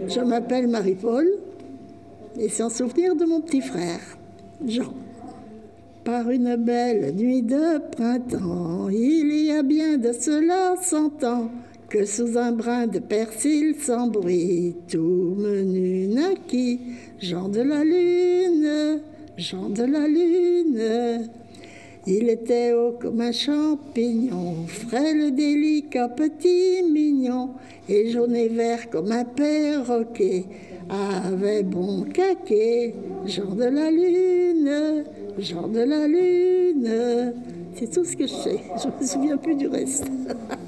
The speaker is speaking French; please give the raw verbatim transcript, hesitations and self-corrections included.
Je m'appelle Marie-Paul et c'est en souvenir de mon petit frère, Jean. Par une belle nuit de printemps, il y a bien de cela cent ans, que sous un brin de persil sans bruit, tout menu naquit, Jean de la Lune, Jean de la Lune. Il était haut comme un champignon, frêle, délicat, petit, mignon, et jaune et vert comme un perroquet, avait bon caquet, Jean de la Lune, Jean de la Lune. C'est tout ce que je sais, je ne me souviens plus du reste.